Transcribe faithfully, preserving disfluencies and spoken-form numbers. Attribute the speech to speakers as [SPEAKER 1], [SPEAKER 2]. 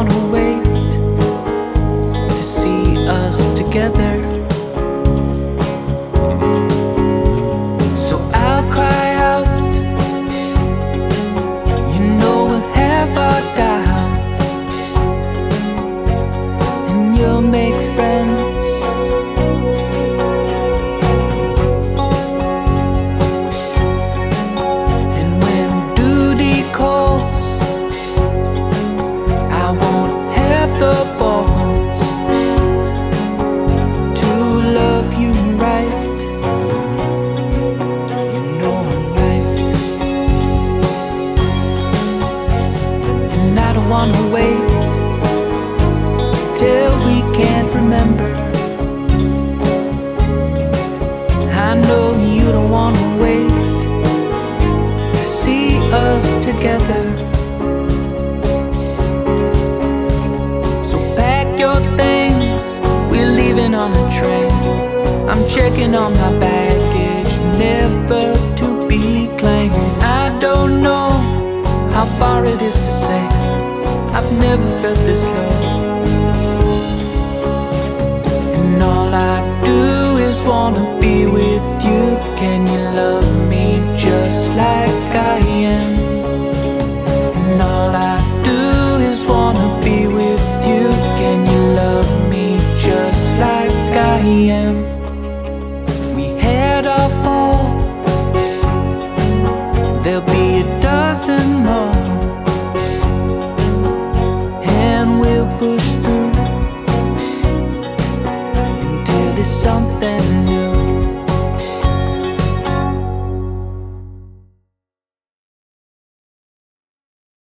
[SPEAKER 1] wanna wait to see us together. So I'll cry out, you know we'll have our doubts, and you'll make friends. And when duty calls, I won't have the balls to love you right. You know I'm right. And I don't wanna wait till we can't remember. I know you don't wanna wait to see us together. So pack your things, we're leaving on a train. I'm checking on my baggage, never to be claimed. I don't know how far it is to say, I've never felt this low. And all I do is wanna be with you. Can you love me just like